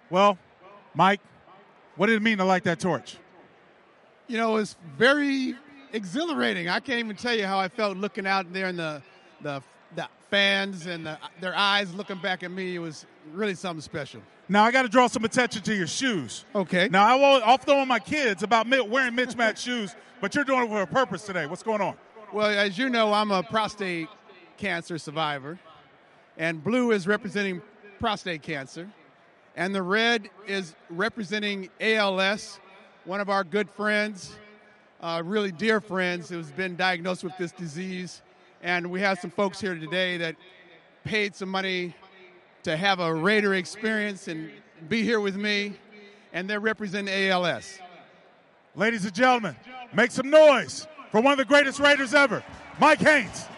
Well, Mike, what did it mean to light that torch? You know, it's very exhilarating. I can't even tell you how I felt looking out there and the fans and their eyes looking back at me. It was really something special. Now, I got to draw some attention to your shoes. Okay. Now, I'll throw on my kids about wearing mismatched shoes, but you're doing it for a purpose today. What's going on? Well, as you know, I'm a prostate cancer survivor, and blue is representing prostate cancer, and the red is representing ALS, one of our good friends, really dear friends who's been diagnosed with this disease. And we have some folks here today that paid some money to have a Raider experience and be here with me, and they're representing ALS. Ladies and gentlemen, make some noise for one of the greatest Raiders ever, Mike Haynes.